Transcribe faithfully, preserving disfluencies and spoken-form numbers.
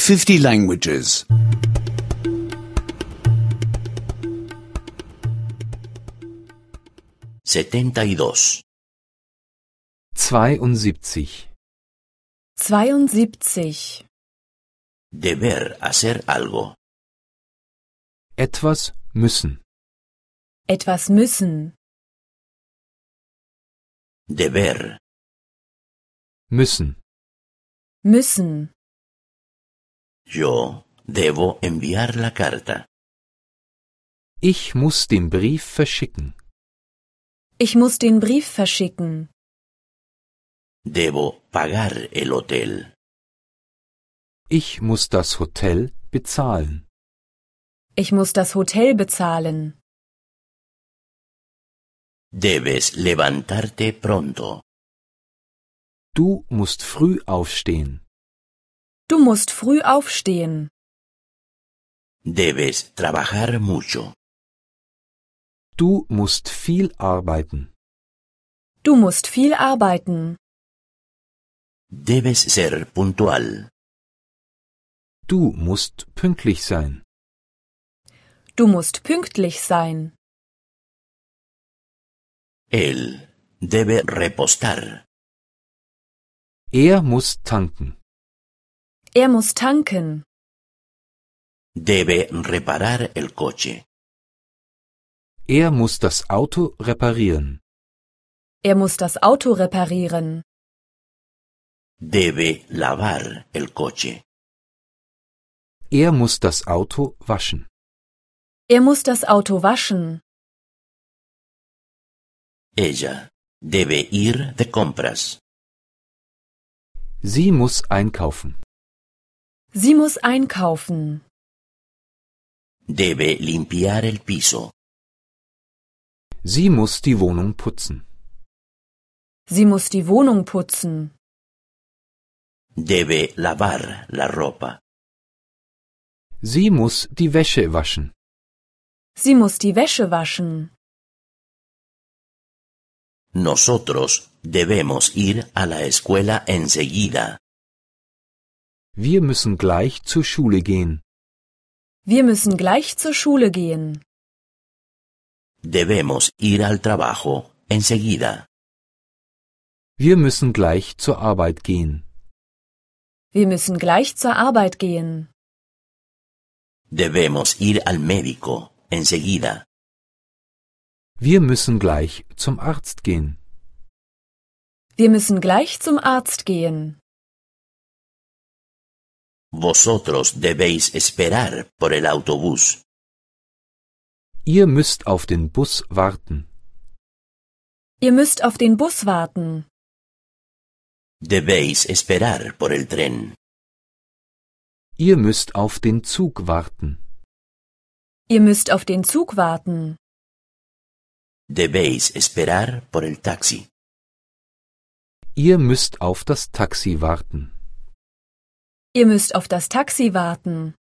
fifty languages. setenta y dos. zweiundsiebzig. zweiundsiebzig. Deber hacer algo. Etwas müssen. Etwas müssen. Deber. Müssen. Müssen. Yo debo enviar la carta. Ich muss den Brief verschicken. Ich muss den Brief verschicken. Debo pagar el hotel. Ich muss das Hotel bezahlen. Ich muss das Hotel bezahlen. Debes levantarte pronto. Du musst früh aufstehen. Du musst früh aufstehen. Debes trabajar mucho. Du musst viel arbeiten. Du musst viel arbeiten. Debes ser puntual. Du musst pünktlich sein. Du musst pünktlich sein. Él debe repostar. Er muss tanken. Er muss tanken. Debe reparar el coche. Er muss das Auto reparieren. Er muss das Auto reparieren. Debe lavar el coche. Er muss das Auto waschen. Er muss das Auto waschen. Ella debe ir de compras. Sie muss einkaufen. Sie muss einkaufen. Debe limpiar el piso. Sie muss die Wohnung putzen. Sie muss die Wohnung putzen. Debe lavar la ropa. Sie muss die Wäsche waschen. Sie muss die Wäsche waschen. Nosotros debemos ir a la escuela enseguida. Wir müssen gleich zur Schule gehen. Wir müssen gleich zur Schule gehen. Debemos ir al trabajo enseguida. Wir müssen gleich zur Arbeit gehen. Wir müssen gleich zur Arbeit gehen. Debemos ir al médico enseguida. Wir müssen gleich zum Arzt gehen. Wir müssen gleich zum Arzt gehen. Vosotros debéis esperar por el autobús. Ihr müsst auf den Bus warten. Ihr müsst auf den Bus warten. Debéis esperar por el tren. Ihr müsst auf den Zug warten. Ihr müsst auf den Zug warten. Debéis esperar por el taxi. Ihr müsst auf das Taxi warten. Ihr müsst auf das Taxi warten.